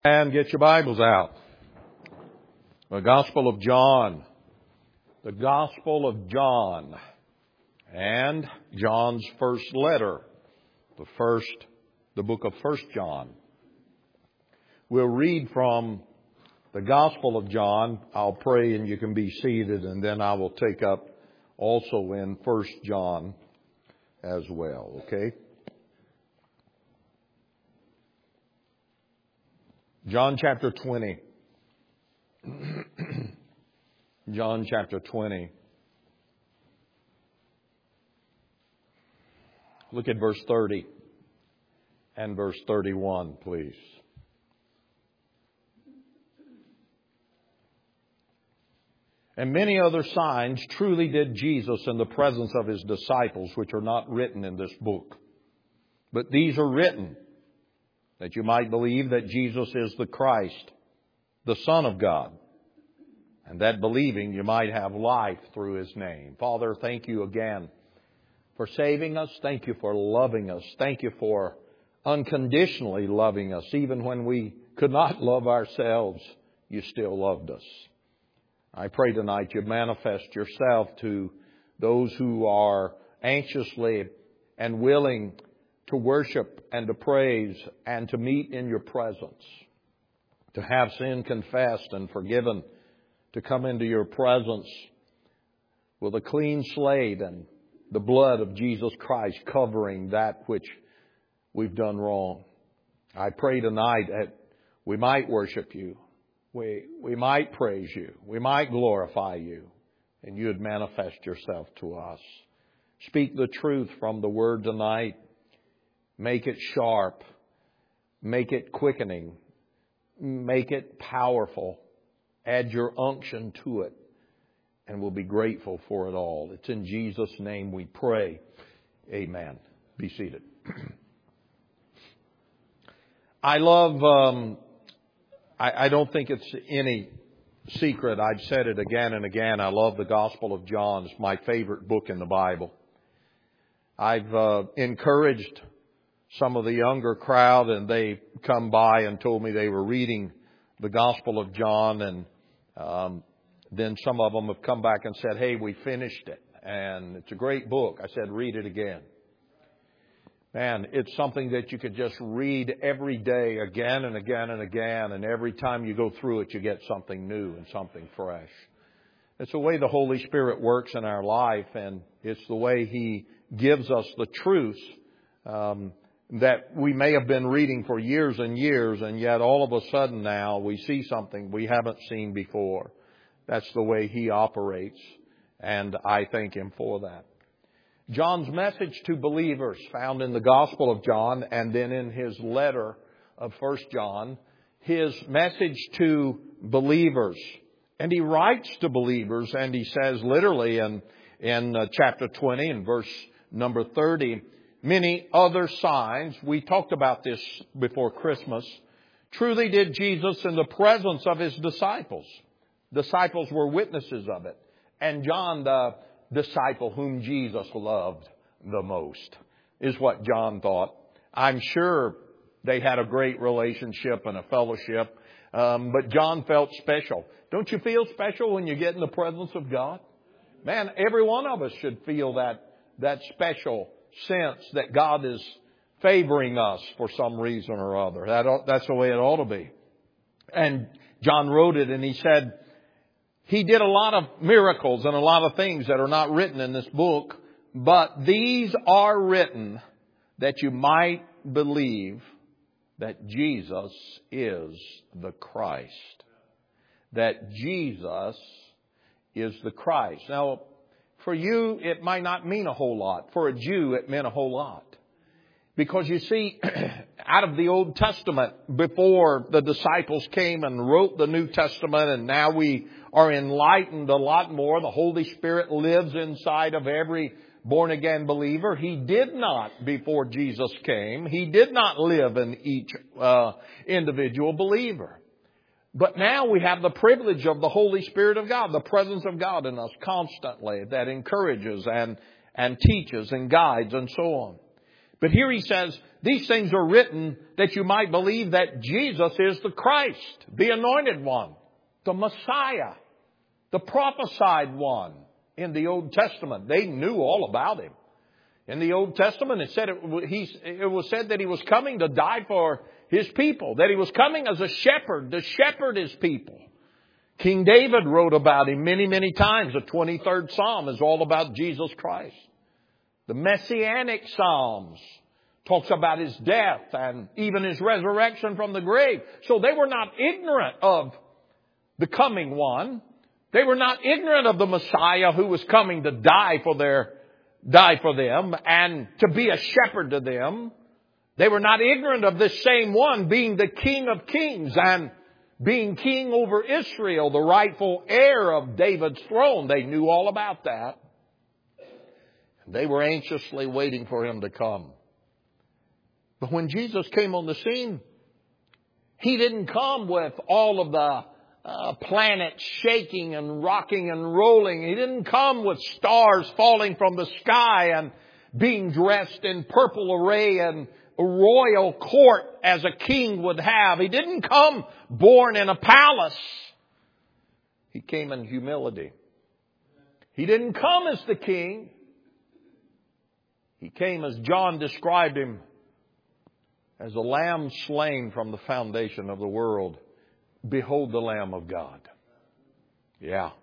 And get your Bibles out. The Gospel of John. The Gospel of John. And John's first letter. The book of 1 John. We'll read from the Gospel of John. I'll pray and you can be seated, and then I will take up also in 1 John as well. Okay? John chapter 20. John chapter 20. Look at verse 30 and verse 31, please. And many other signs truly did Jesus in the presence of His disciples, which are not written in this book. But these are written that you might believe that Jesus is the Christ, the Son of God, and that believing you might have life through His name. Father, thank you again for saving us. Thank you for loving us. Thank you for unconditionally loving us. Even when we could not love ourselves, you still loved us. I pray tonight you manifest yourself to those who are anxiously and willing to worship and to praise and to meet in your presence, to have sin confessed and forgiven, to come into your presence with a clean slate and the blood of Jesus Christ covering that which we've done wrong. I pray tonight that we might worship you, we might praise you, we might glorify you, and you'd manifest yourself to us. Speak the truth from the Word tonight. Make it sharp. Make it quickening. Make it powerful. Add your unction to it. And we'll be grateful for it all. It's in Jesus' name we pray. Amen. Be seated. I love, I don't think it's any secret. I've said it again and again. I love the Gospel of John. It's my favorite book in the Bible. I've encouraged some of the younger crowd, and they come by and told me they were reading the Gospel of John, and then some of them have come back and said, hey, we finished it, and it's a great book. I said, read it again. Man, it's something that you could just read every day again and again and again, and every time you go through it, you get something new and something fresh. It's the way the Holy Spirit works in our life, and it's the way He gives us the truths that we may have been reading for years and years, and yet all of a sudden now we see something we haven't seen before. That's the way He operates, and I thank Him for that. John's message to believers found in the Gospel of John and then in his letter of 1 John, his message to believers. And he writes to believers, and he says literally in chapter 20 and verse number 30, many other signs, we talked about this before Christmas, truly did Jesus in the presence of His disciples. Disciples were witnesses of it. And John, the disciple whom Jesus loved the most, is what John thought. I'm sure they had a great relationship and a fellowship, but John felt special. Don't you feel special when you get in the presence of God? Man, every one of us should feel that special sense that God is favoring us for some reason or other. That's the way it ought to be. And John wrote it, and he said he did a lot of miracles and a lot of things that are not written in this book, but these are written that you might believe that Jesus is the Christ. That Jesus is the Christ. Now, for you, it might not mean a whole lot. For a Jew, it meant a whole lot. Because you see, out of the Old Testament, before the disciples came and wrote the New Testament, and now we are enlightened a lot more. The Holy Spirit lives inside of every born-again believer. He did not, before Jesus came, He did not live in each individual believer. But now we have the privilege of the Holy Spirit of God, the presence of God in us constantly that encourages and teaches and guides and so on. But here he says, these things are written that you might believe that Jesus is the Christ, the anointed one, the Messiah, the prophesied one in the Old Testament. They knew all about him. In the Old Testament, it was said that he was coming to die for his people, that he was coming as a shepherd to shepherd his people. King David wrote about him many, many times. The 23rd Psalm is all about Jesus Christ. The Messianic Psalms talks about his death and even his resurrection from the grave. So they were not ignorant of the coming one. They were not ignorant of the Messiah who was coming to die for them and to be a shepherd to them. They were not ignorant of this same one being the King of Kings and being king over Israel, the rightful heir of David's throne. They knew all about that. They were anxiously waiting for him to come. But when Jesus came on the scene, he didn't come with all of the planets shaking and rocking and rolling. He didn't come with stars falling from the sky and being dressed in purple array and a royal court as a king would have. He didn't come born in a palace. He came in humility. He didn't come as the king. He came as John described him, as a lamb slain from the foundation of the world. Behold the Lamb of God. Yeah.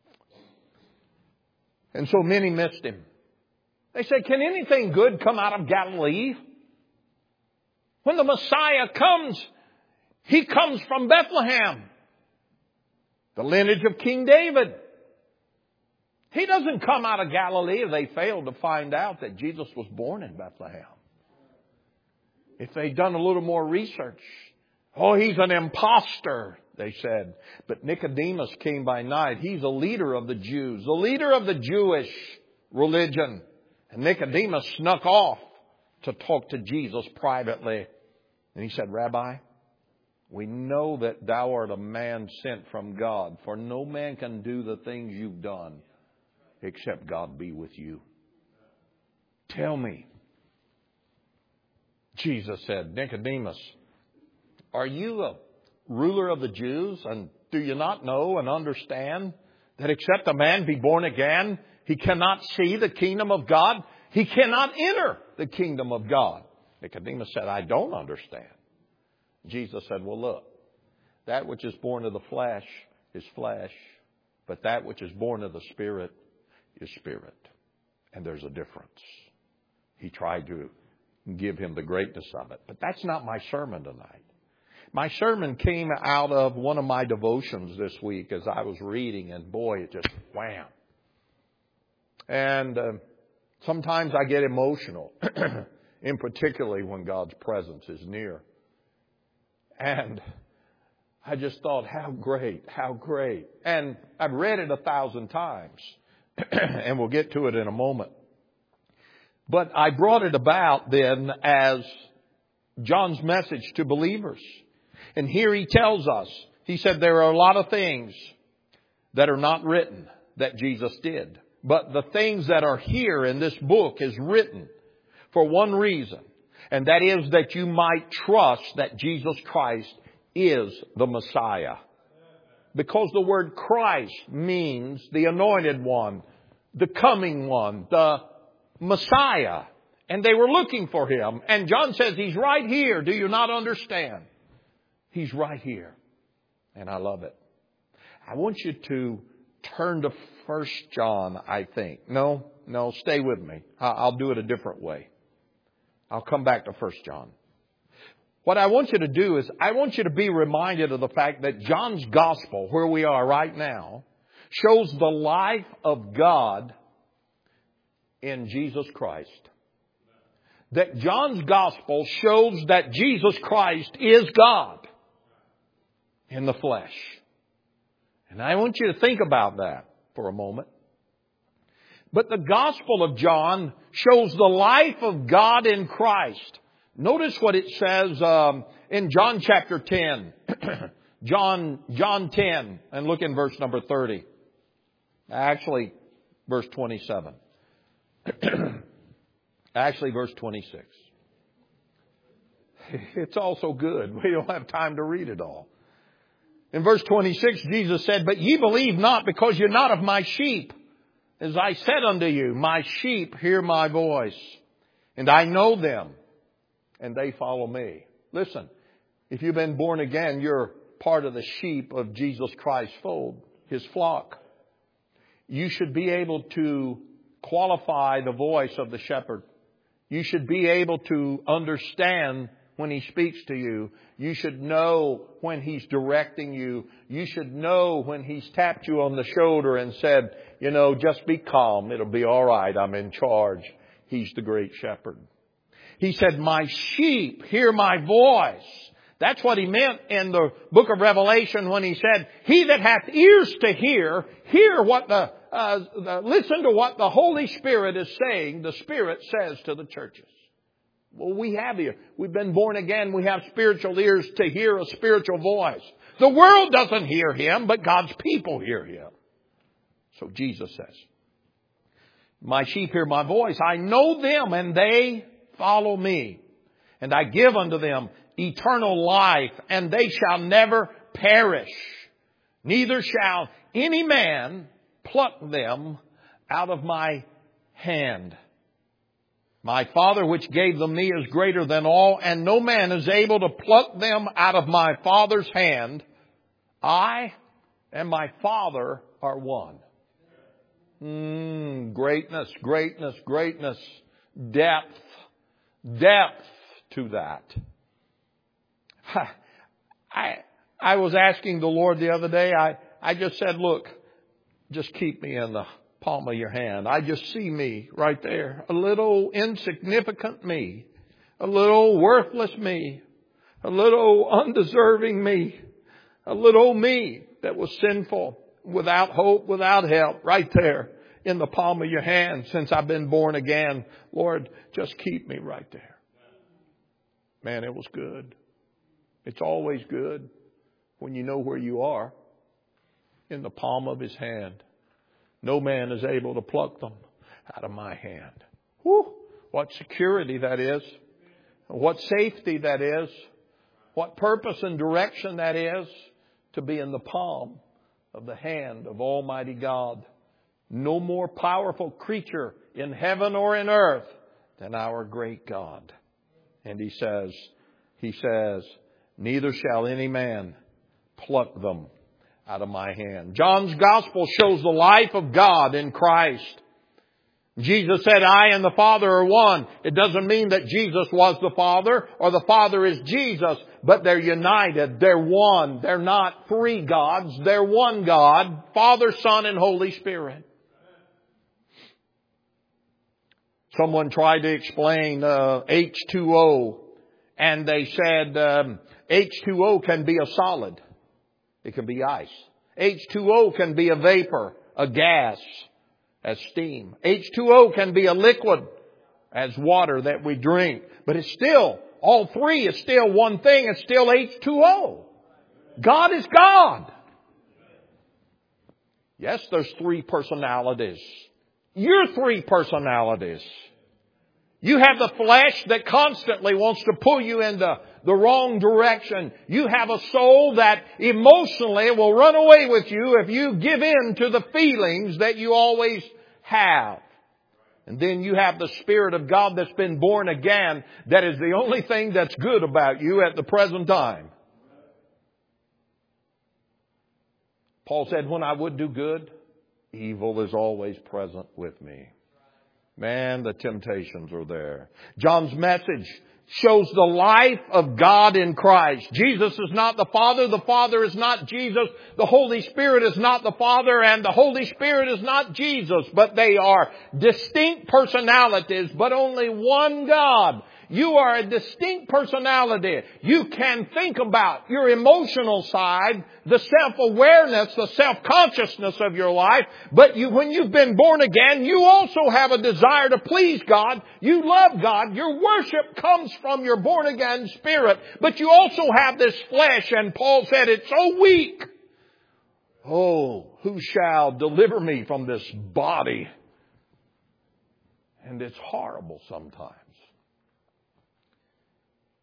And so many missed him. They said, can anything good come out of Galilee? When the Messiah comes, he comes from Bethlehem, the lineage of King David. He doesn't come out of Galilee. They failed to find out that Jesus was born in Bethlehem. If they'd done a little more research, oh, he's an imposter, they said. But Nicodemus came by night. He's a leader of the Jews, the leader of the Jewish religion. And Nicodemus snuck off to talk to Jesus privately. And he said, Rabbi, we know that thou art a man sent from God, for no man can do the things you've done except God be with you. Tell me. Jesus said, Nicodemus, are you a ruler of the Jews? And do you not know and understand that except a man be born again, he cannot see the kingdom of God? He cannot enter the kingdom of God. Nicodemus said, I don't understand. Jesus said, well, look, that which is born of the flesh is flesh, but that which is born of the Spirit is spirit. And there's a difference. He tried to give him the greatness of it. But that's not my sermon tonight. My sermon came out of one of my devotions this week as I was reading, and boy, it just wham. And sometimes I get emotional, in particularly when God's presence is near. And I just thought, how great, how great. And I've read it 1,000 times, and we'll get to it in a moment. But I brought it about then as John's message to believers. And here he tells us, he said there are a lot of things that are not written that Jesus did. But the things that are here in this book is written for one reason. And that is that you might trust that Jesus Christ is the Messiah. Because the word Christ means the anointed one, the coming one, the Messiah. And they were looking for him. And John says he's right here. Do you not understand? He's right here. And I love it. I want you to turn to 1 John, I think. No, stay with me. I'll do it a different way. I'll come back to 1 John. What I want you to do is I want you to be reminded of the fact that John's gospel, where we are right now, shows the life of God in Jesus Christ. That John's gospel shows that Jesus Christ is God in the flesh. And I want you to think about that for a moment. But the Gospel of John shows the life of God in Christ. Notice what it says in John chapter 10. John 10, and look in verse number 30. Actually, verse 27. Actually, verse 26. It's all so good. We don't have time to read it all. In verse 26, Jesus said, "But ye believe not, because you're not of my sheep. As I said unto you, my sheep hear my voice, and I know them, and they follow me." Listen, if you've been born again, you're part of the sheep of Jesus Christ's fold, His flock. You should be able to qualify the voice of the shepherd. You should be able to understand when He speaks to you. You should know when He's directing you. You should know when He's tapped you on the shoulder and said, just be calm. It'll be all right. I'm in charge. He's the great shepherd. He said, "My sheep hear my voice." That's what He meant in the book of Revelation when He said, "He that hath ears to hear, listen to what the Holy Spirit is saying, the Spirit says to the churches." Well, we have ears. We've been born again. We have spiritual ears to hear a spiritual voice. The world doesn't hear Him, but God's people hear Him. So Jesus says, "My sheep hear my voice. I know them, and they follow me. And I give unto them eternal life, and they shall never perish. Neither shall any man pluck them out of my hand. My Father which gave them me is greater than all, and no man is able to pluck them out of my Father's hand. I and my Father are one." Greatness, greatness, greatness. Depth to that. I was asking the Lord the other day, I just said, "Look, just keep me in the palm of your hand." I just see me right there. A little insignificant me. A little worthless me. A little undeserving me. A little me that was sinful, without hope, without help, right there in the palm of your hand since I've been born again. Lord, just keep me right there. Man, it was good. It's always good when you know where you are, in the palm of His hand. No man is able to pluck them out of my hand. Whew, what security that is. What safety that is. What purpose and direction that is, to be in the palm of the hand of Almighty God. No more powerful creature in heaven or in earth than our great God. And He says, "Neither shall any man pluck them out of my hand." John's Gospel shows the life of God in Christ. Jesus said, "I and the Father are one." It doesn't mean that Jesus was the Father or the Father is Jesus, but they're united. They're one. They're not three gods. They're one God, Father, Son, and Holy Spirit. Someone tried to explain H2O, and they said H2O can be a solid. It can be ice. H2O can be a vapor, a gas, as steam. H2O can be a liquid, as water that we drink. But it's still, all three is still one thing. It's still H2O. God is God. Yes, there's three personalities. You're three personalities. You have the flesh that constantly wants to pull you into the wrong direction. You have a soul that emotionally will run away with you if you give in to the feelings that you always have. And then you have the Spirit of God that's been born again, that is the only thing that's good about you at the present time. Paul said, "When I would do good, evil is always present with me." Man, the temptations are there. John's message shows the life of God in Christ. Jesus is not the Father. The Father is not Jesus. The Holy Spirit is not the Father. And the Holy Spirit is not Jesus. But they are distinct personalities, but only one God. You are a distinct personality. You can think about your emotional side, the self-awareness, the self-consciousness of your life. But when you've been born again, you also have a desire to please God. You love God. Your worship comes from your born-again spirit. But you also have this flesh, and Paul said it's so weak. Oh, who shall deliver me from this body? And it's horrible sometimes.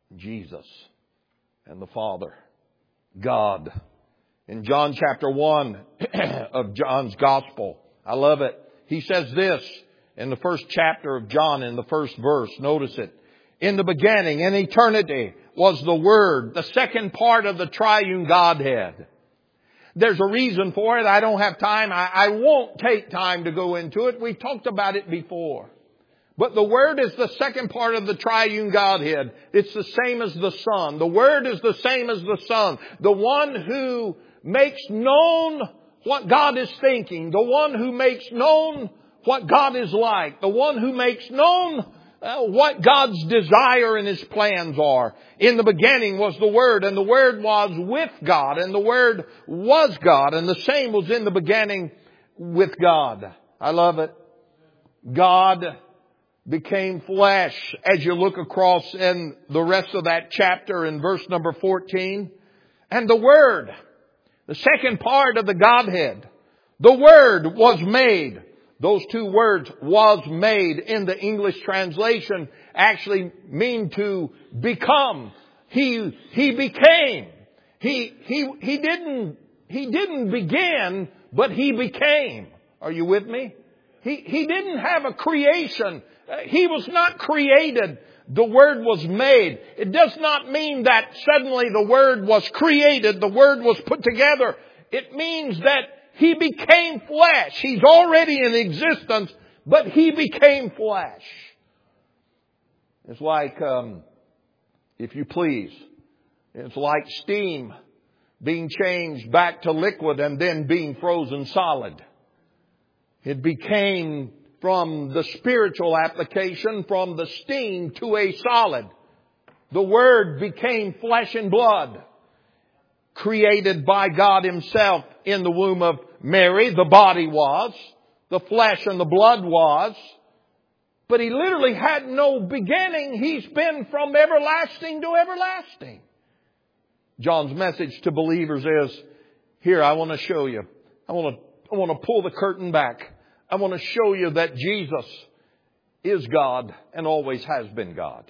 Jesus and the Father, God. In John chapter 1 of John's Gospel, I love it. He says this in the first chapter of John, in the first verse. Notice it. In the beginning, in eternity, was the Word, the second part of the triune Godhead. There's a reason for it. I don't have time. I won't take time to go into it. We've talked about it before. But the Word is the second part of the triune Godhead. It's the same as the Son. The Word is the same as the Son. The one who makes known what God is thinking. The one who makes known what God is like. The one who makes known what God's desire and His plans are. In the beginning was the Word, and the Word was with God, and the Word was God, and the same was in the beginning with God. I love it. God became flesh. As you look across in the rest of that chapter in verse number 14. And the Word, the second part of the Godhead, the Word was made. Those two words, was made, in the English translation actually mean to become. He became. He didn't begin, but He became. Are you with me? He didn't have a creation. He was not created. The Word was made. It does not mean that suddenly the Word was created, the Word was put together. It means that He became flesh. He's already in existence, but He became flesh. It's like, if you please, it's like steam being changed back to liquid and then being frozen solid. It became, from the spiritual application, from the steam to a solid. The Word became flesh and blood, created by God Himself in the womb of Mary. The body was, the flesh and the blood was, but He literally had no beginning. He's been from everlasting to everlasting. John's message to believers is, here, I want to show you. I want to pull the curtain back. I want to show you that Jesus is God and always has been God.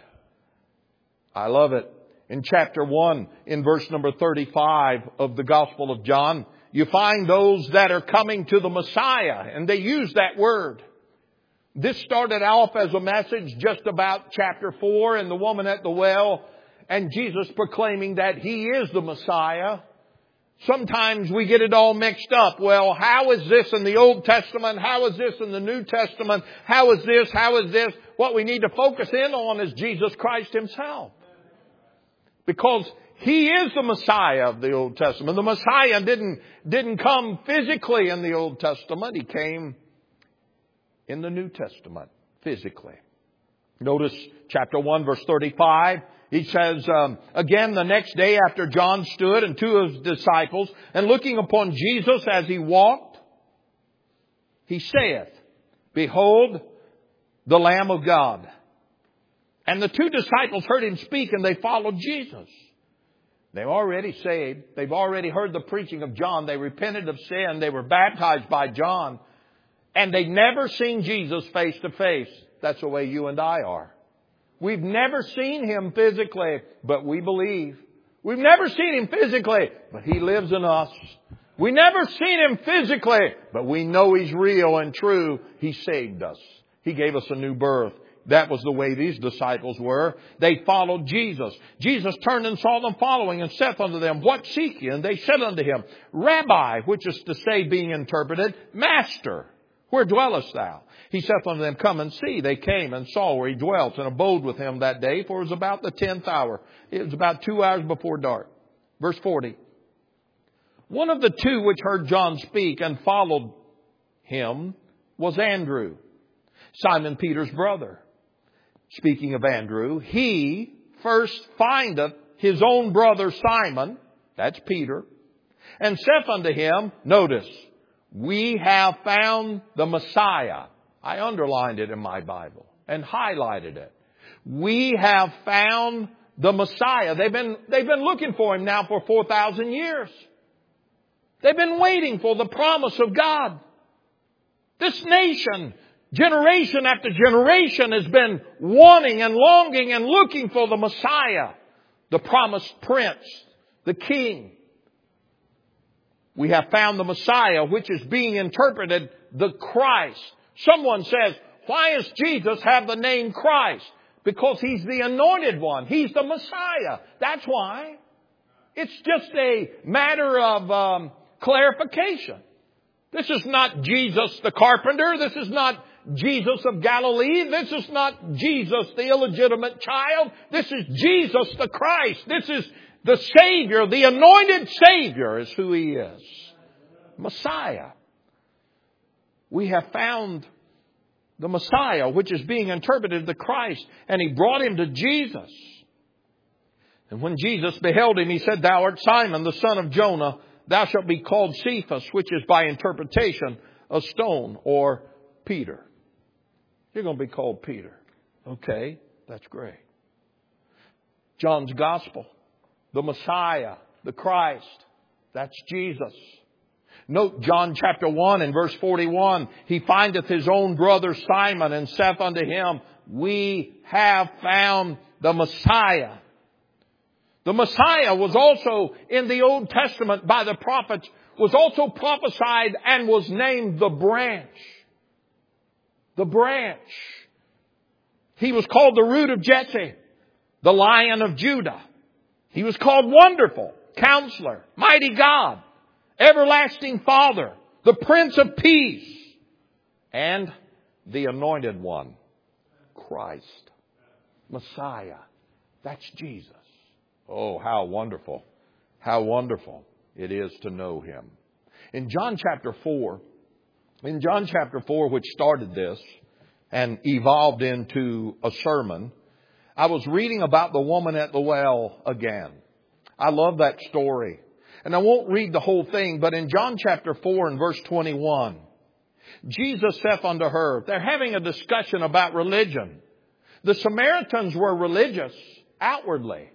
I love it. In chapter 1, in verse number 35 of the Gospel of John, you find those that are coming to the Messiah, and they use that word. This started off as a message just about chapter 4 and the woman at the well, and Jesus proclaiming that He is the Messiah. Sometimes we get it all mixed up. Well, how is this in the Old Testament? How is this in the New Testament? How is this? How is this? What we need to focus in on is Jesus Christ Himself. Because He is the Messiah of the Old Testament. The Messiah didn't come physically in the Old Testament. He came in the New Testament physically. Notice chapter 1 verse 35. He says, again, the next day after John stood and two of his disciples, and looking upon Jesus as He walked, He saith, Behold, the Lamb of God. And the two disciples heard Him speak, and they followed Jesus. They're already saved. They've already heard the preaching of John. They repented of sin. They were baptized by John. And they'd never seen Jesus face to face. That's the way you and I are. We've never seen Him physically, but we believe. We've never seen Him physically, but He lives in us. We've never seen Him physically, but we know He's real and true. He saved us. He gave us a new birth. That was the way these disciples were. They followed Jesus. Jesus turned and saw them following and saith unto them, What seek ye? And they said unto Him, Rabbi, which is to say, being interpreted, Master, where dwellest thou? He saith unto them, Come and see. They came and saw where He dwelt, and abode with Him that day, for it was about the 10th hour. It was about 2 hours before dark. Verse 40. One of the two which heard John speak and followed Him was Andrew, Simon Peter's brother. Speaking of Andrew, he first findeth his own brother Simon, that's Peter, and saith unto him, notice, We have found the Messiah. I underlined it in my Bible and highlighted it. We have found the Messiah. They've been looking for Him now for 4,000 years. They've been waiting for the promise of God. This nation, generation after generation, has been wanting and longing and looking for the Messiah. the promised prince, the king. We have found the Messiah, which is being interpreted the Christ. Someone says, why does Jesus have the name Christ? Because He's the anointed one. He's the Messiah. That's why. It's just a matter of clarification. This is not Jesus the carpenter. This is not Jesus of Galilee. This is not Jesus the illegitimate child. This is Jesus the Christ. This is the Savior. The anointed Savior is who He is. Messiah. We have found the Messiah, which is being interpreted the Christ. And He brought Him to Jesus. And when Jesus beheld Him, He said, Thou art Simon, the son of Jonah. Thou shalt be called Cephas, which is by interpretation a stone, or Peter. You're going to be called Peter. Okay, that's great. John's Gospel, the Messiah, the Christ, that's Jesus. Note John chapter 1 and verse 41. He findeth his own brother Simon and saith unto him, We have found the Messiah. The Messiah was also in the Old Testament by the prophets, was also prophesied and was named the branch. The branch. He was called the root of Jesse, the Lion of Judah. He was called Wonderful, Counselor, Mighty God, Everlasting Father, the Prince of Peace, and the Anointed One, Christ, Messiah. That's Jesus. Oh, how wonderful it is to know Him. In John chapter 4, which started this and evolved into a sermon, I was reading about the woman at the well again. I love that story. And I won't read the whole thing, but in John chapter 4 and verse 21, Jesus saith unto her, they're having a discussion about religion. The Samaritans were religious outwardly,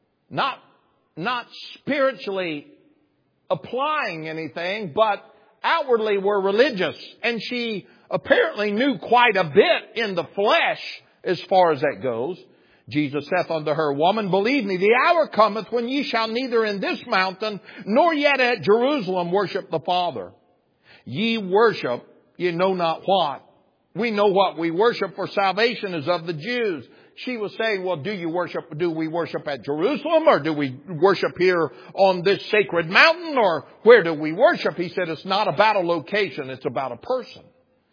not spiritually applying anything, but outwardly were religious. And she apparently knew quite a bit in the flesh as far as that goes. Jesus saith unto her, Woman, believe me, the hour cometh when ye shall neither in this mountain nor yet at Jerusalem worship the Father. Ye worship, ye know not what. We know what we worship, for salvation is of the Jews. She was saying, well, do we worship at Jerusalem, or do we worship here on this sacred mountain, or where do we worship? He said, it's not about a location, it's about a person.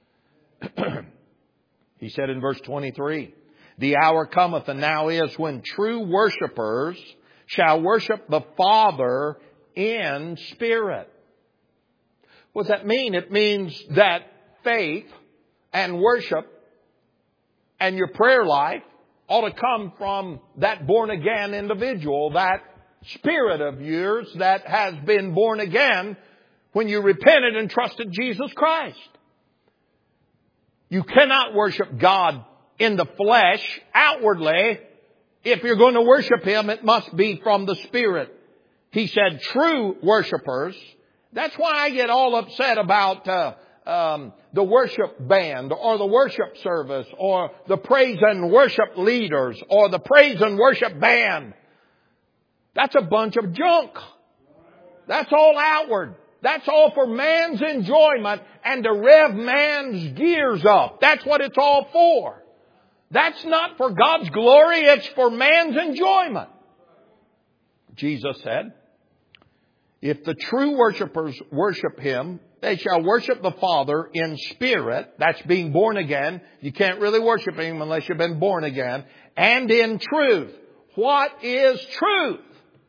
He said in verse 23, the hour cometh and now is when true worshipers shall worship the Father in spirit. What does that mean? It means that faith and worship and your prayer life ought to come from that born again individual, that spirit of yours that has been born again when you repented and trusted Jesus Christ. You cannot worship God in the flesh outwardly. If you're going to worship Him, it must be from the Spirit. He said true worshipers. That's why I get all upset about the worship band or the worship service or the praise and worship leaders or the praise and worship band. That's a bunch of junk. That's all outward. That's all for man's enjoyment and to rev man's gears up. That's what it's all for. That's not for God's glory. It's for man's enjoyment. Jesus said, if the true worshipers worship Him, they shall worship the Father in spirit. That's being born again. You can't really worship Him unless you've been born again. And in truth. What is truth?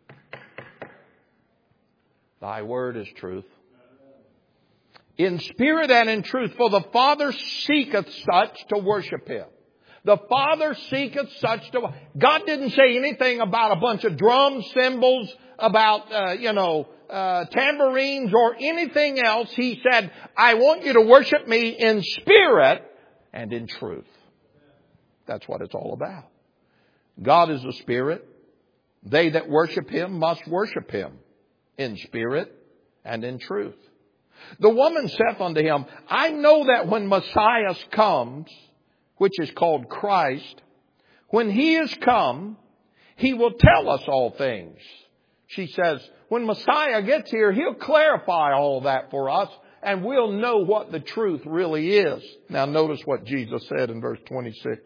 Thy word is truth. In spirit and in truth. For the Father seeketh such to worship Him. The Father seeketh such to... God didn't say anything about a bunch of drums, cymbals, about, tambourines or anything else. He said, I want you to worship me in spirit and in truth. That's what it's all about. God is a spirit. They that worship Him must worship Him in spirit and in truth. The woman saith unto Him, I know that when Messiah comes, which is called Christ, when He is come, He will tell us all things. She says, when Messiah gets here, He'll clarify all that for us, and we'll know what the truth really is. Now notice what Jesus said in verse 26.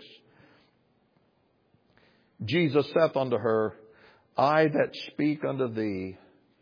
Jesus saith unto her, I that speak unto thee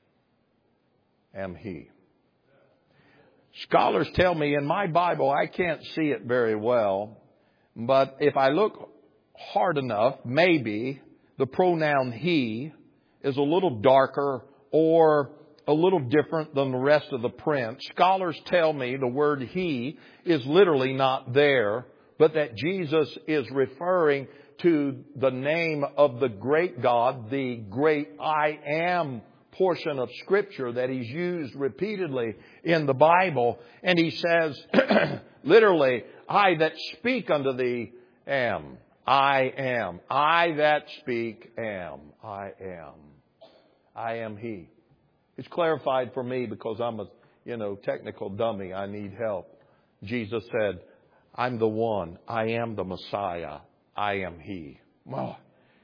am He. Scholars tell me in my Bible, I can't see it very well, but if I look hard enough, maybe the pronoun He is a little darker or a little different than the rest of the print. Scholars tell me the word He is literally not there, but that Jesus is referring to the name of the great God, the great I Am portion of Scripture that He's used repeatedly in the Bible. And He says, literally, I that speak unto thee am. I am. I that speak am. I am. I am He. It's clarified for me because I'm a, technical dummy. I need help. Jesus said, I'm the one. I am the Messiah. I am He. Well,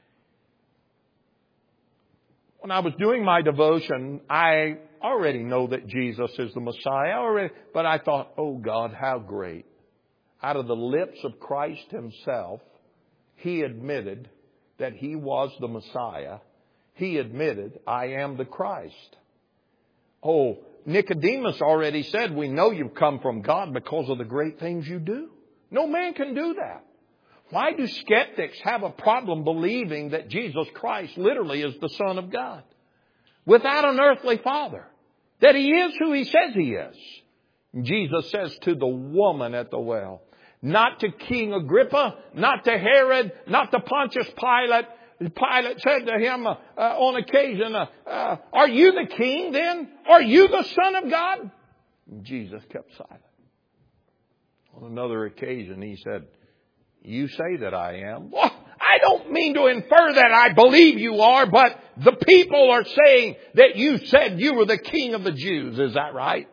when I was doing my devotion, I already know that Jesus is the Messiah. But I thought, oh God, how great. Out of the lips of Christ Himself, He admitted that He was the Messiah. He admitted, I am the Christ. Oh, Nicodemus already said, we know you've come from God because of the great things you do. No man can do that. Why do skeptics have a problem believing that Jesus Christ literally is the Son of God? Without an earthly father. That He is who He says He is. Jesus says to the woman at the well, not to King Agrippa, not to Herod, not to Pontius Pilate. Pilate said to him on occasion, are you the king then? Are you the Son of God? And Jesus kept silent. On another occasion, He said, you say that I am. Well, I don't mean to infer that I believe you are, but the people are saying that you said you were the King of the Jews. Is that right?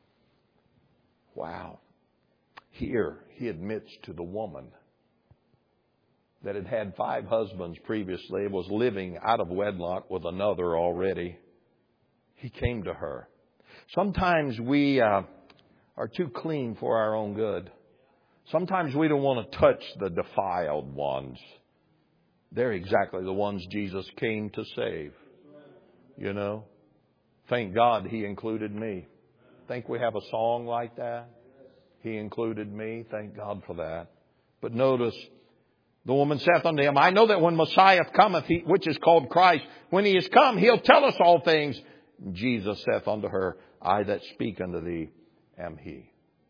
Wow. Here, He admits to the woman that had had 5 husbands previously, was living out of wedlock with another already. He came to her. Sometimes we are too clean for our own good. Sometimes we don't want to touch the defiled ones. They're exactly the ones Jesus came to save. Thank God He included me. Think we have a song like that? He included me. Thank God for that. But notice, the woman saith unto Him, I know that when Messiah cometh, which is called Christ, when He is come, He'll tell us all things. Jesus saith unto her, I that speak unto thee am He.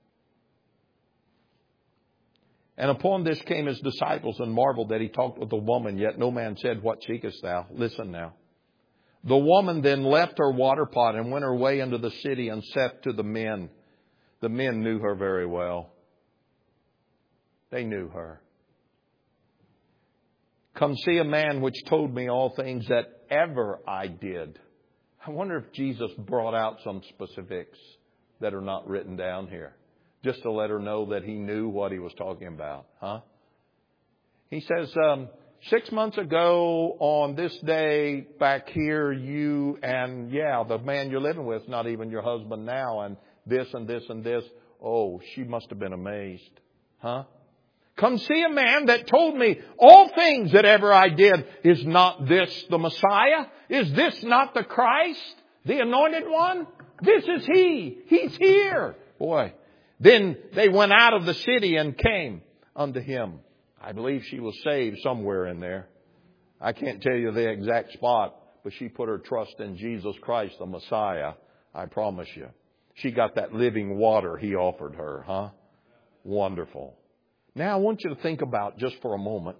And upon this came His disciples and marveled that He talked with the woman, yet no man said, what seekest thou? Listen now. The woman then left her water pot and went her way into the city and saith to the men. The men knew her very well. They knew her. Come see a man which told me all things that ever I did. I wonder if Jesus brought out some specifics that are not written down here, just to let her know that He knew what He was talking about. He says, 6 months ago on this day back here, you and the man you're living with, not even your husband now, and this and this and this. Oh, she must have been amazed. Come see a man that told me all things that ever I did. Is not this the Messiah? Is this not the Christ, the Anointed One? This is He. He's here. Boy. Then they went out of the city and came unto Him. I believe she was saved somewhere in there. I can't tell you the exact spot, but she put her trust in Jesus Christ, the Messiah. I promise you. She got that living water He offered her, Wonderful. Now I want you to think about, just for a moment,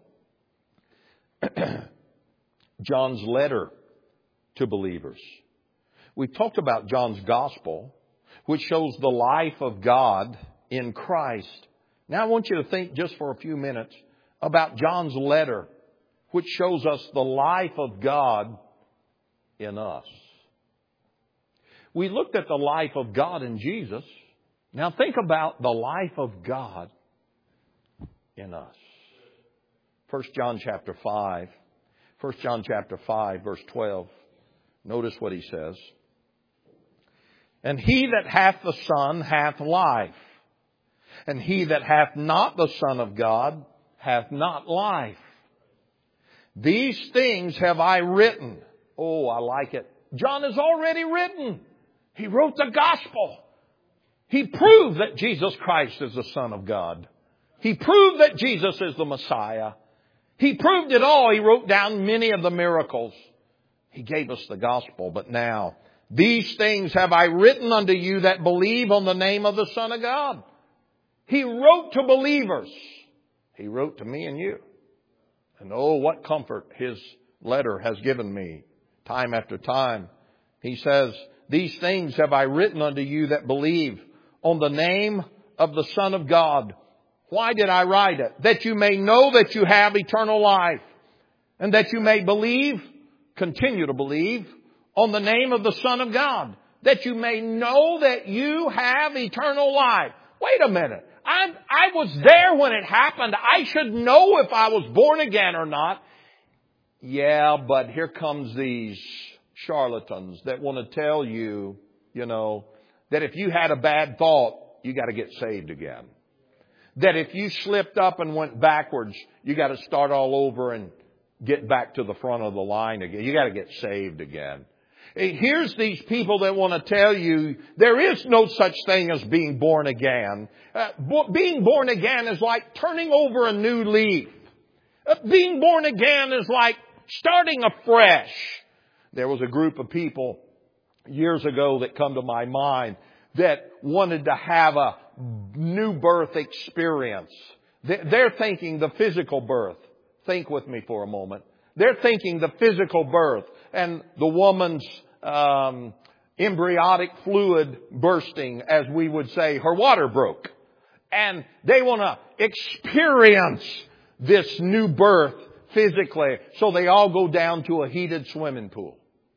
John's letter to believers. We've talked about John's gospel, which shows the life of God in Christ. Now I want you to think just for a few minutes about John's letter, which shows us the life of God in us. We looked at the life of God in Jesus. Now think about the life of God in us. 1 John chapter 5. 1 John chapter 5, verse 12. Notice what he says. And he that hath the Son hath life. And he that hath not the Son of God hath not life. These things have I written. Oh, I like it. John has already written. He wrote the gospel. He proved that Jesus Christ is the Son of God. He proved that Jesus is the Messiah. He proved it all. He wrote down many of the miracles. He gave us the gospel. But now, these things have I written unto you that believe on the name of the Son of God. He wrote to believers. He wrote to me and you. And oh, what comfort his letter has given me time after time. He says, these things have I written unto you that believe on the name of the Son of God. Why did I write it? That you may know that you have eternal life. And that you may believe, continue to believe, on the name of the Son of God. That you may know that you have eternal life. Wait a minute. I was there when it happened. I should know if I was born again or not. Yeah, but here comes these charlatans that want to tell you, that if you had a bad thought, you got to get saved again. That if you slipped up and went backwards, you got to start all over and get back to the front of the line again. You got to get saved again. Here's these people that want to tell you there is no such thing as being born again. Being born again is like turning over a new leaf. Being born again is like starting afresh. There was a group of people years ago that come to my mind that wanted to have a new birth experience. They're thinking the physical birth. Think with me for a moment. They're thinking the physical birth and the woman's embryonic fluid bursting, as we would say, her water broke. And they want to experience this new birth physically. So they all go down to a heated swimming pool.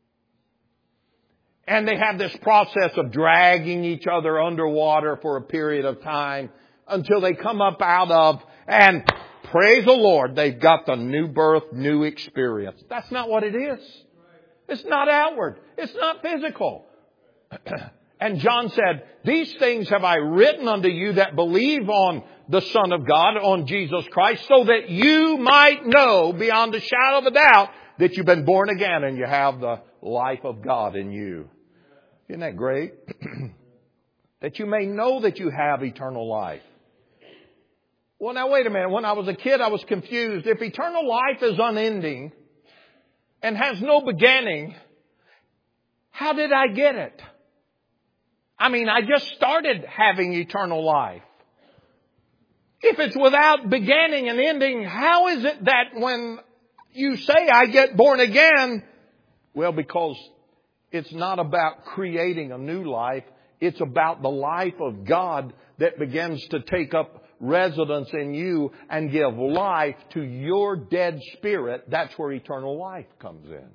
And they have this process of dragging each other underwater for a period of time until they come up out of, and praise the Lord, they've got the new birth, new experience. That's not what it is. It's not outward. It's not physical. And John said, these things have I written unto you that believe on the Son of God, on Jesus Christ, so that you might know beyond a shadow of a doubt that you've been born again and you have the life of God in you. Isn't that great? That you may know that you have eternal life. Well, now wait a minute. When I was a kid, I was confused. If eternal life is unending and has no beginning, how did I get it? I just started having eternal life. If it's without beginning and ending, how is it that when you say I get born again? Well, because it's not about creating a new life. It's about the life of God that begins to take up residence in you and give life to your dead spirit. That's where eternal life comes in.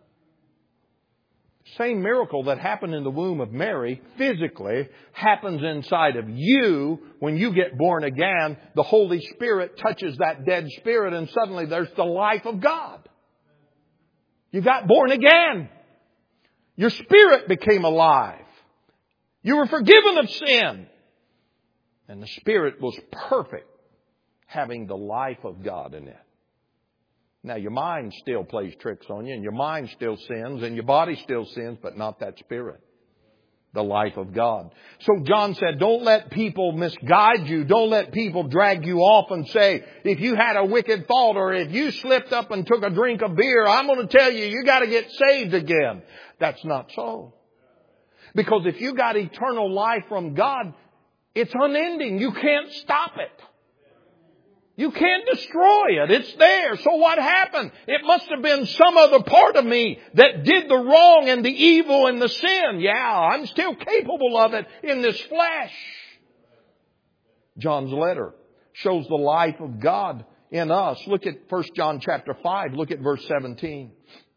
Same miracle that happened in the womb of Mary physically happens inside of you when you get born again. The Holy Spirit touches that dead spirit and suddenly there's the life of God. You got born again. Your spirit became alive. You were forgiven of sin. And the spirit was perfect, having the life of God in it. Now your mind still plays tricks on you, and your mind still sins, and your body still sins, but not that spirit. The life of God. So John said, don't let people misguide you. Don't let people drag you off and say, if you had a wicked thought or if you slipped up and took a drink of beer, I'm going to tell you, you got to get saved again. That's not so. Because if you got eternal life from God, it's unending. You can't stop it. You can't destroy it. It's there. So what happened? It must have been some other part of me that did the wrong and the evil and the sin. Yeah, I'm still capable of it in this flesh. John's letter shows the life of God in us. Look at 1 John chapter 5. Look at verse 17.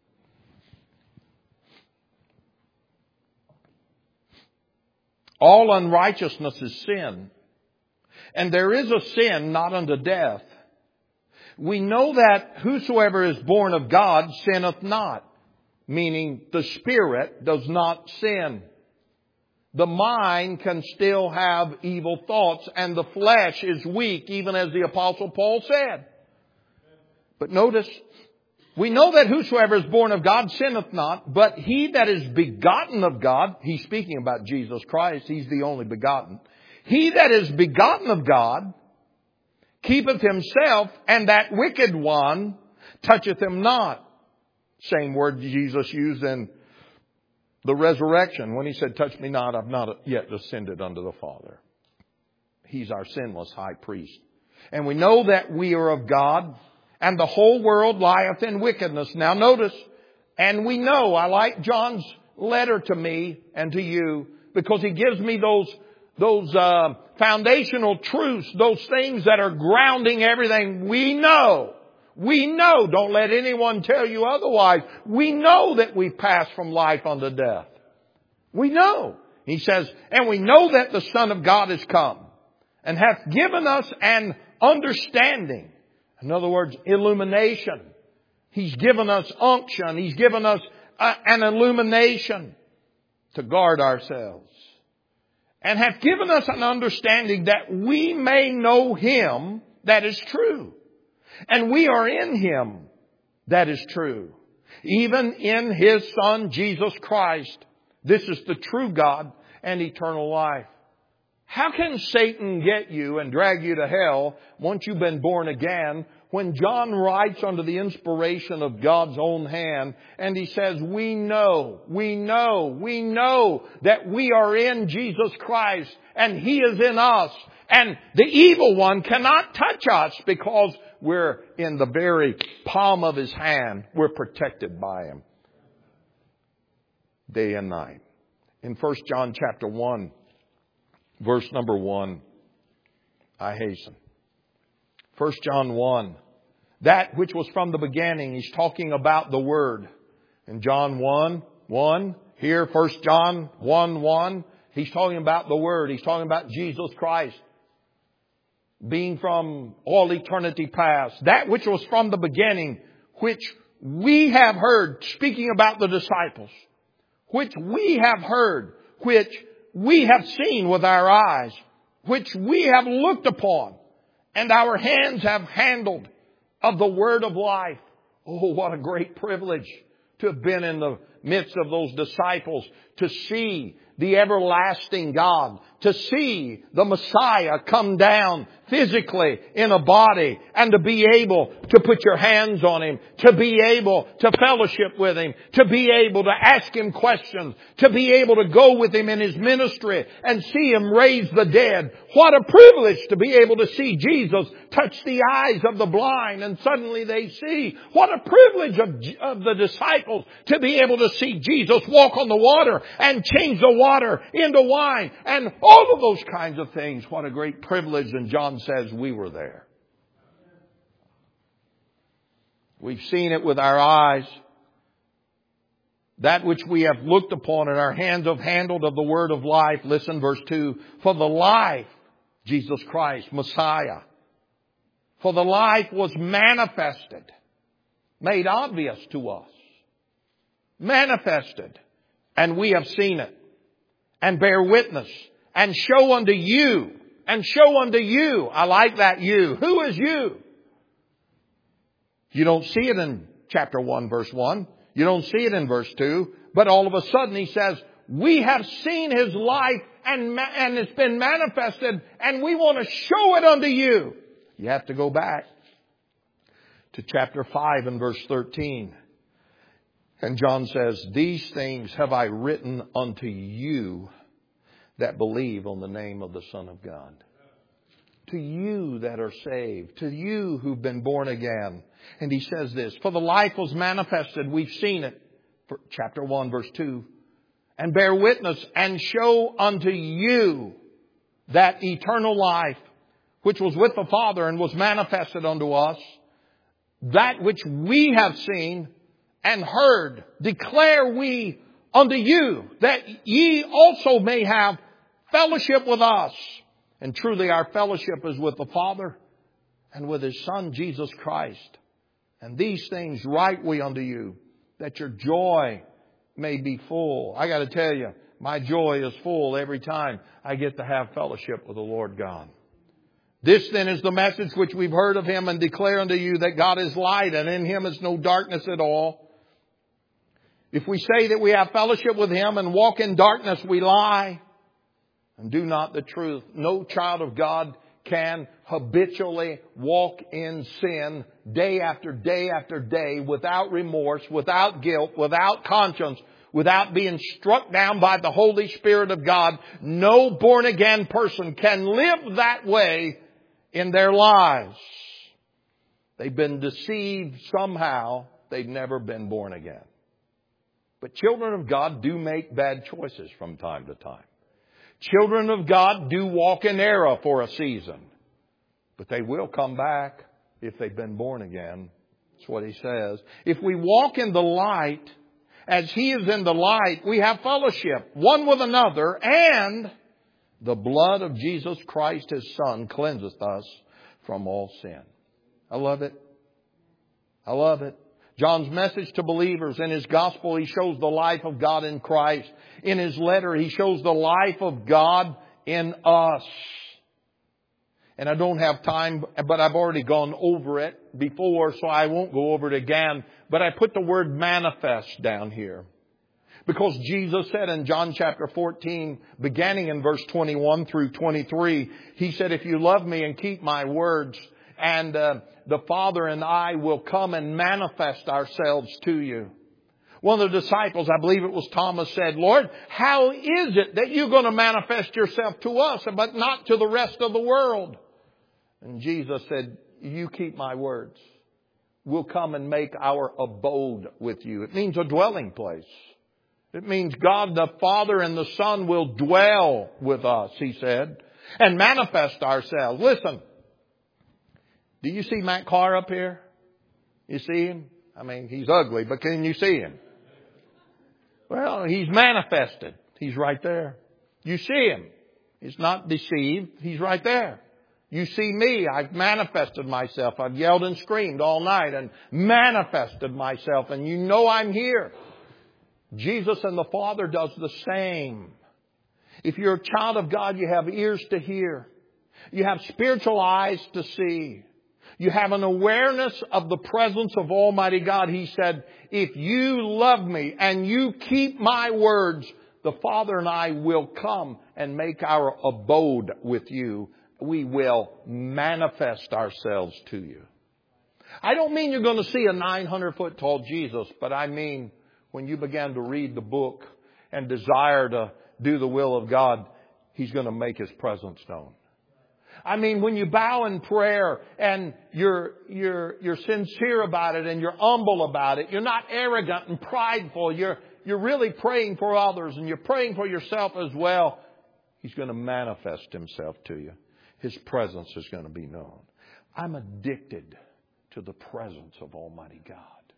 All unrighteousness is sin. And there is a sin not unto death. We know that whosoever is born of God sinneth not, meaning the spirit does not sin. The mind can still have evil thoughts, and the flesh is weak, even as the Apostle Paul said. But notice, we know that whosoever is born of God sinneth not, but he that is begotten of God, he's speaking about Jesus Christ, he's the only begotten. He that is begotten of God keepeth himself, and that wicked one toucheth him not. Same word Jesus used in the resurrection when he said, touch me not, I've not yet ascended unto the Father. He's our sinless high priest. And we know that we are of God, and the whole world lieth in wickedness. Now notice, and we know, I like John's letter to me and to you, because he gives me those foundational truths, those things that are grounding everything. We know, don't let anyone tell you otherwise. We know that we pass from life unto death. We know. He says, and we know that the Son of God is come and hath given us an understanding. In other words, illumination. He's given us unction. He's given us an illumination to guard ourselves. And hath given us an understanding that we may know Him that is true. And we are in Him that is true. Even in His Son, Jesus Christ. This is the true God and eternal life. How can Satan get you and drag you to hell once you've been born again, when John writes under the inspiration of God's own hand, and he says, we know that we are in Jesus Christ and He is in us, and the evil one cannot touch us because we're in the very palm of His hand. We're protected by Him day and night. In 1 John chapter 1, verse number 1, I hasten. 1 John 1, that which was from the beginning. He's talking about the Word. In John 1, here, 1 John 1, he's talking about the Word. He's talking about Jesus Christ being from all eternity past. That which was from the beginning, which we have heard, speaking about the disciples, which we have heard, which we have seen with our eyes, which we have looked upon, and our hands have handled of the word of life. Oh, what a great privilege to have been in the midst of those disciples, to see the everlasting God, to see the Messiah come down physically in a body, and to be able to put your hands on Him, to be able to fellowship with Him, to be able to ask Him questions, to be able to go with Him in His ministry and see Him raise the dead. What a privilege to be able to see Jesus touch the eyes of the blind and suddenly they see. What a privilege of the disciples to be able to see Jesus walk on the water and change the water into wine, and all of those kinds of things. What a great privilege. And John says we were there. We've seen it with our eyes. That which we have looked upon and our hands have handled of the word of life. Listen, verse 2. For the life, Jesus Christ, Messiah. For the life was manifested, made obvious to us. Manifested. And we have seen it. And bear witness. And show unto you. And show unto you. I like that you. Who is you? You don't see it in chapter 1, verse 1. You don't see it in verse 2. But all of a sudden he says, we have seen His life and it's been manifested, and we want to show it unto you. You have to go back to chapter 5 and verse 13. And John says, these things have I written unto you that believe on the name of the Son of God. To you that are saved. To you who've been born again. And he says this, for the life was manifested. We've seen it. Chapter 1, verse 2. And bear witness and show unto you that eternal life, which was with the Father and was manifested unto us. That which we have seen and heard, declare we unto you, that ye also may have fellowship with us. And truly our fellowship is with the Father and with His Son, Jesus Christ. And these things write we unto you, that your joy may be full. I got to tell you, my joy is full every time I get to have fellowship with the Lord God. This then is the message which we've heard of Him and declare unto you, that God is light, and in Him is no darkness at all. If we say that we have fellowship with Him and walk in darkness, we lie and do not the truth. No child of God can habitually walk in sin day after day after day without remorse, without guilt, without conscience, without being struck down by the Holy Spirit of God. No born again person can live that way in their lives. They've been deceived somehow. They've never been born again. But children of God do make bad choices from time to time. Children of God do walk in error for a season. But they will come back if they've been born again. That's what He says. If we walk in the light, as He is in the light, we have fellowship one with another, and the blood of Jesus Christ, His Son, cleanseth us from all sin. I love it. I love it. John's message to believers, in his gospel, he shows the life of God in Christ. In his letter, he shows the life of God in us. And I don't have time, but I've already gone over it before, so I won't go over it again. But I put the word manifest down here. Because Jesus said in John chapter 14, beginning in verse 21 through 23, He said, if you love me and keep my words, and the Father and I will come and manifest ourselves to you. One of the disciples, I believe it was Thomas, said, Lord, how is it that you're going to manifest yourself to us, but not to the rest of the world? And Jesus said, you keep my words. We'll come and make our abode with you. It means a dwelling place. It means God the Father and the Son will dwell with us, He said, and manifest ourselves. Listen. Do you see Matt Carr up here? You see him? I mean, he's ugly, but can you see him? Well, he's manifested. He's right there. You see him. He's not deceived. He's right there. You see me. I've manifested myself. I've yelled and screamed all night and manifested myself. And you know I'm here. Jesus and the Father does the same. If you're a child of God, you have ears to hear. You have spiritual eyes to see. You have an awareness of the presence of Almighty God. He said, if you love me and you keep my words, the Father and I will come and make our abode with you. We will manifest ourselves to you. I don't mean you're going to see a 900-foot tall Jesus, but I mean when you begin to read the book and desire to do the will of God, He's going to make His presence known. I mean, when you bow in prayer and you're sincere about it and you're humble about it, you're not arrogant and prideful. You're really praying for others and you're praying for yourself as well. He's going to manifest Himself to you. His presence is going to be known. I'm addicted to the presence of Almighty God.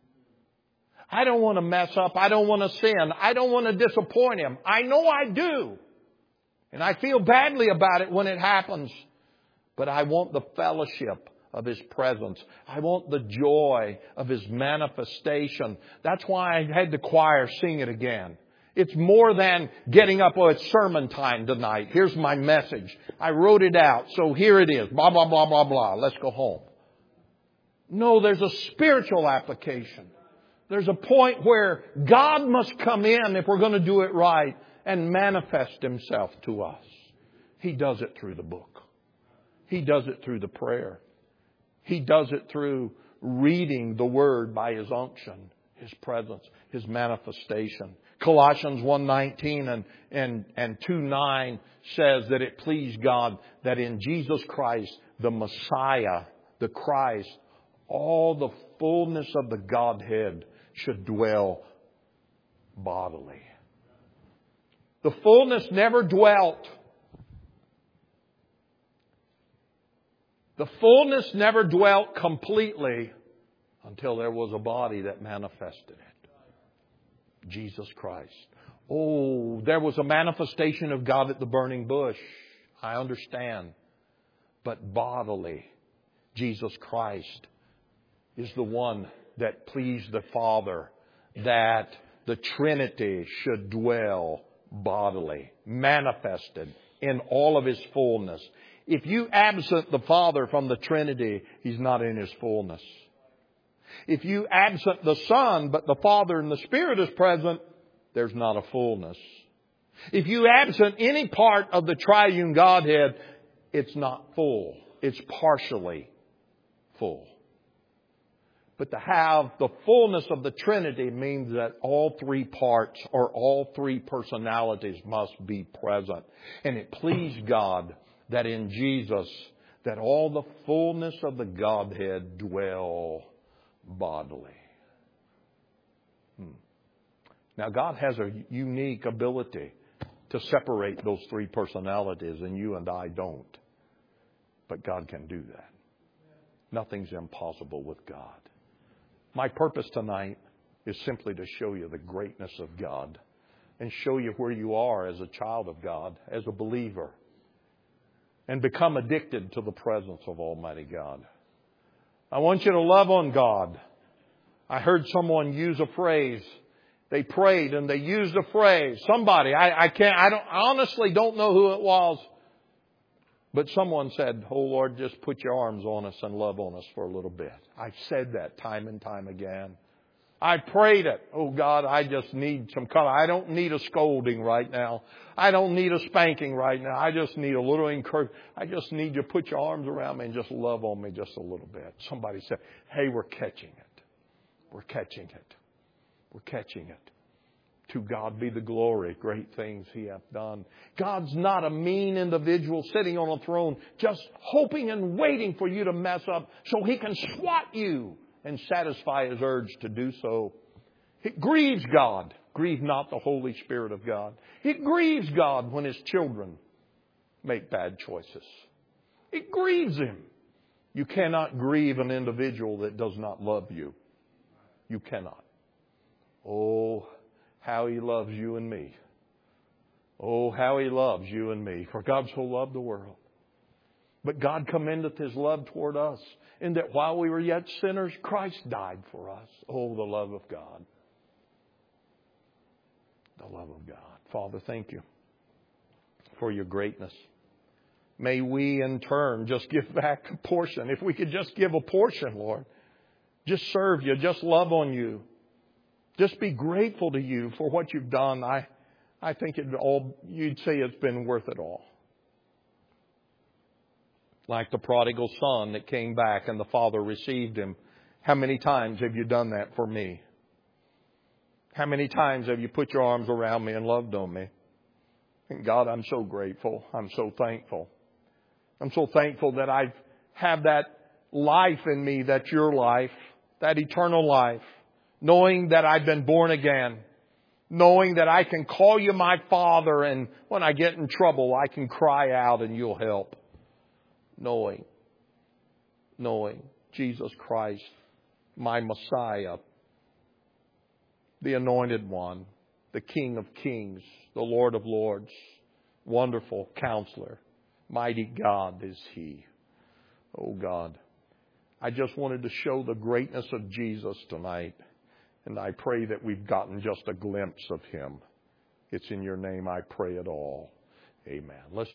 I don't want to mess up. I don't want to sin. I don't want to disappoint Him. I know I do. And I feel badly about it when it happens. But I want the fellowship of His presence. I want the joy of His manifestation. That's why I had the choir sing it again. It's more than getting up, oh, it's sermon time tonight. Here's my message. I wrote it out, so here it is. Blah, blah, blah, blah, blah. Let's go home. No, there's a spiritual application. There's a point where God must come in if we're going to do it right and manifest Himself to us. He does it through the book. He does it through the prayer. He does it through reading the Word by His unction, His presence, His manifestation. Colossians 1:19 and 2:9 says that it pleased God that in Jesus Christ, the Messiah, the Christ, all the fullness of the Godhead should dwell bodily. The fullness never dwelt. The fullness never dwelt completely until there was a body that manifested it. Jesus Christ. Oh, there was a manifestation of God at the burning bush. I understand. But bodily, Jesus Christ is the one that pleased the Father, that the Trinity should dwell bodily, manifested in all of His fullness. If you absent the Father from the Trinity, He's not in His fullness. If you absent the Son, but the Father and the Spirit is present, there's not a fullness. If you absent any part of the triune Godhead, it's not full. It's partially full. But to have the fullness of the Trinity means that all three parts or all three personalities must be present. And it pleased God that in Jesus, that all the fullness of the Godhead dwell bodily. Now God has a unique ability to separate those three personalities, and you and I don't. But God can do that. Nothing's impossible with God. My purpose tonight is simply to show you the greatness of God and show you where you are as a child of God, as a believer, and become addicted to the presence of Almighty God. I want you to love on God. I heard someone use a phrase. They prayed and they used a phrase. Somebody, I honestly don't know who it was. But someone said, "Oh Lord, just put your arms on us and love on us for a little bit." I've said that time and time again. I prayed it. Oh God, I just need some color. I don't need a scolding right now. I don't need a spanking right now. I just need a little encouragement. I just need you to put your arms around me and just love on me just a little bit. Somebody said, "Hey, we're catching it. We're catching it. We're catching it. To God be the glory. Great things He hath done." God's not a mean individual sitting on a throne just hoping and waiting for you to mess up so He can swat you and satisfy His urge to do so. It grieves God. Grieve not the Holy Spirit of God. It grieves God when His children make bad choices. It grieves Him. You cannot grieve an individual that does not love you. You cannot. Oh, how He loves you and me. Oh, how He loves you and me. For God so loved the world. But God commendeth His love toward us, in that while we were yet sinners, Christ died for us. Oh, the love of God. The love of God. Father, thank You for Your greatness. May we in turn just give back a portion. If we could just give a portion, Lord. Just serve You. Just love on You. Just be grateful to You for what You've done. I think you'd say it's been worth it all. Like the prodigal son that came back and the father received him. How many times have You done that for me? How many times have You put Your arms around me and loved on me? And God, I'm so grateful. I'm so thankful. I'm so thankful that I have that life in me that's Your life, that eternal life. Knowing that I've been born again. Knowing that I can call You my Father, and when I get in trouble, I can cry out and You'll help. Knowing Jesus Christ, my Messiah, the Anointed One, the King of Kings, the Lord of Lords, Wonderful Counselor, Mighty God is He. Oh God, I just wanted to show the greatness of Jesus tonight. And I pray that we've gotten just a glimpse of Him. It's in Your name I pray it all. Amen. Let's